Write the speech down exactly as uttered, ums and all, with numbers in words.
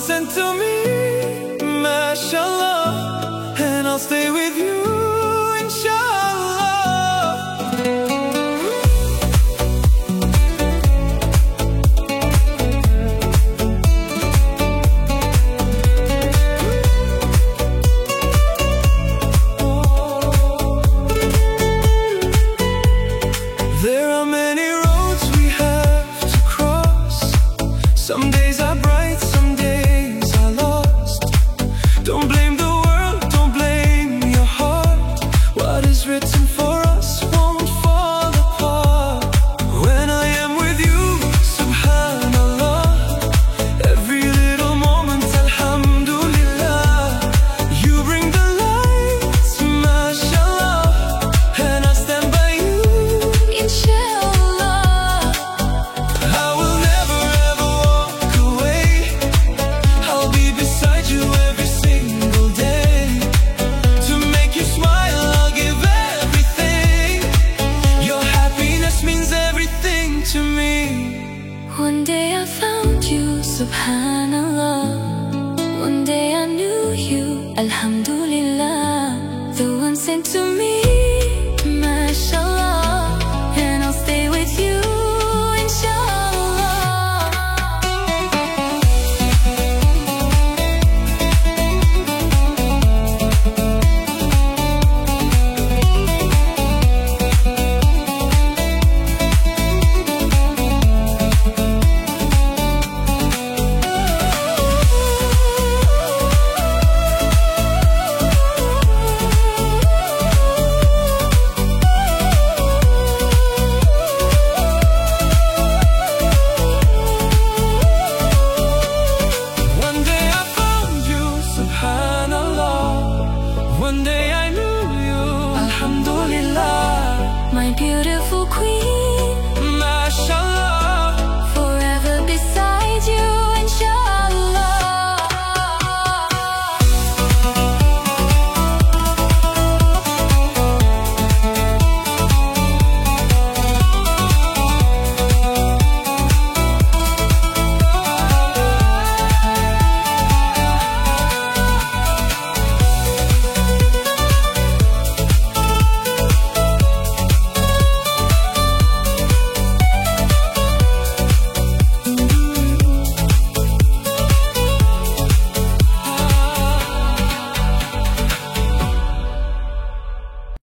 sent to me, mashallah, and I'll stay with you, inshallah. There are many roads we have to cross. Some days are bright, some days are lost. Don't blame the world, don't blame your heart. What is written for us won't fall apart. When I am with you, subhanallah, every little moment, alhamdulillah. You bring the light, mashallah, and I stand by you, inshallah. I will never ever walk away. I'll be beside you every single day. To make you smile, I'll give everything. Your happiness means everything to me. One day I found you, subhanallah. One day I knew you, alhamdulillah.